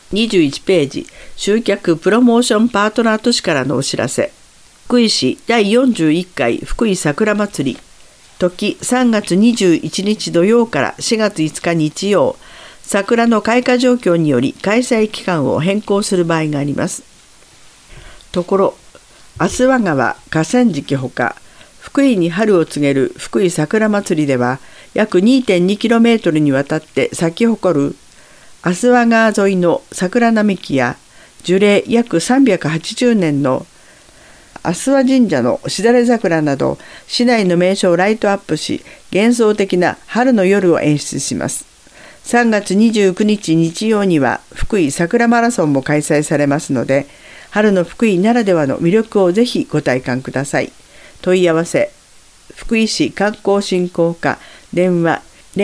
21ページ、集客プロモーションパートナー都市からのお知らせ。福井市第41回福井桜まつり。時3月21日土曜から4月5日日曜。桜の開花状況により開催期間を変更する場合があります。ところ、飛羽川河川敷ほか、福井に春を告げる福井桜まつりでは、約 2.2km にわたって咲き誇る飛羽川沿いの桜並木や、樹齢約380年の飛羽神社のしだれ桜など、市内の名所をライトアップし、幻想的な春の夜を演出します。3月29日日曜には福井桜マラソンも開催されますので、春の福井ならではの魅力をぜひご体感ください。問い合わせ、福井市観光振興課、電話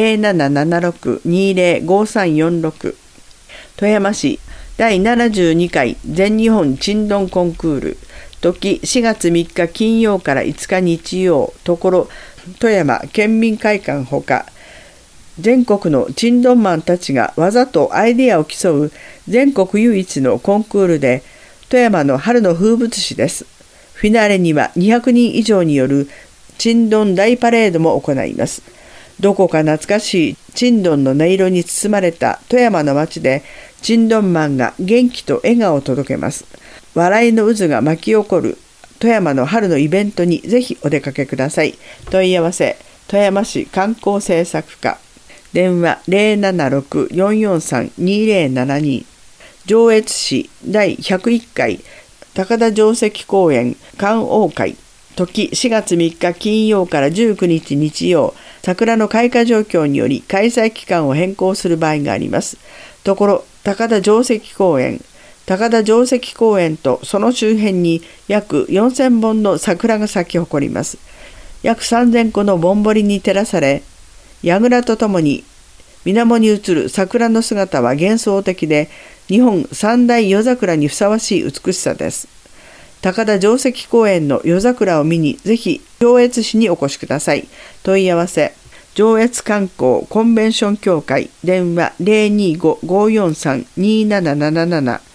0776-205346。 富山市第72回全日本ちんどんコンクール。時4月3日金曜から5日日曜。ところ、富山県民会館ほか、全国のちんどんマンたちが技とアイデアを競う全国唯一のコンクールで、富山の春の風物詩です。フィナーレには200人以上によるちんどん大パレードも行います。どこか懐かしいちんどんの音色に包まれた富山の街で、ちんどんマンが元気と笑顔を届けます。笑いの渦が巻き起こる富山の春のイベントにぜひお出かけください。問い合わせ、富山市観光政策課、電話 076-443-2072。上越市第101回高田城跡公園観桜会。時4月3日金曜から19日日曜。桜の開花状況により開催期間を変更する場合があります。ところ、高田城跡公園とその周辺に約4000本の桜が咲き誇ります。約3000個のぼんぼりに照らされ、櫓とともに水面に映る桜の姿は幻想的で、日本三大夜桜にふさわしい美しさです。高田城跡公園の夜桜を見にぜひ上越市にお越しください。問い合わせ、上越観光コンベンション協会、電話 025-543-2777。